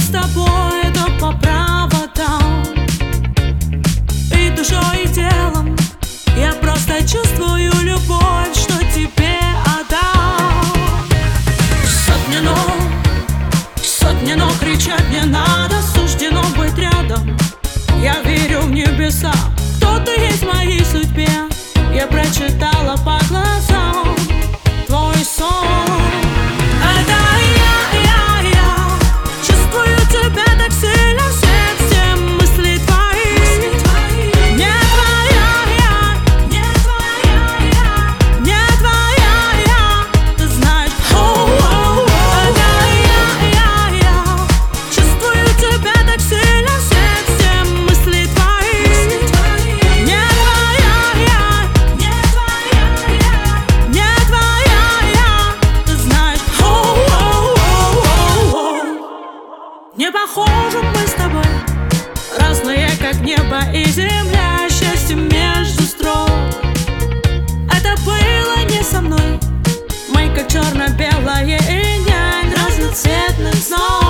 с тобой это по проводам, и душой, и телом я просто чувствую любовь, что тебе отдам. Сотни ног кричать не надо, суждено быть рядом. Я верю в небеса, кто-то есть в моей судьбе. Я прочитала по глазам твой сон. Это я чувствую тебя так сильно, все мысли твои. Не твоя я, ты знаешь. Это я чувствую тебя так сильно, все мысли твои. Не твоя я, ты знаешь. Не похожи мы с тобой, разные как небо и земля, счастье между строк. Это было не со мной, мы как черно-белое инь разноцветных снов.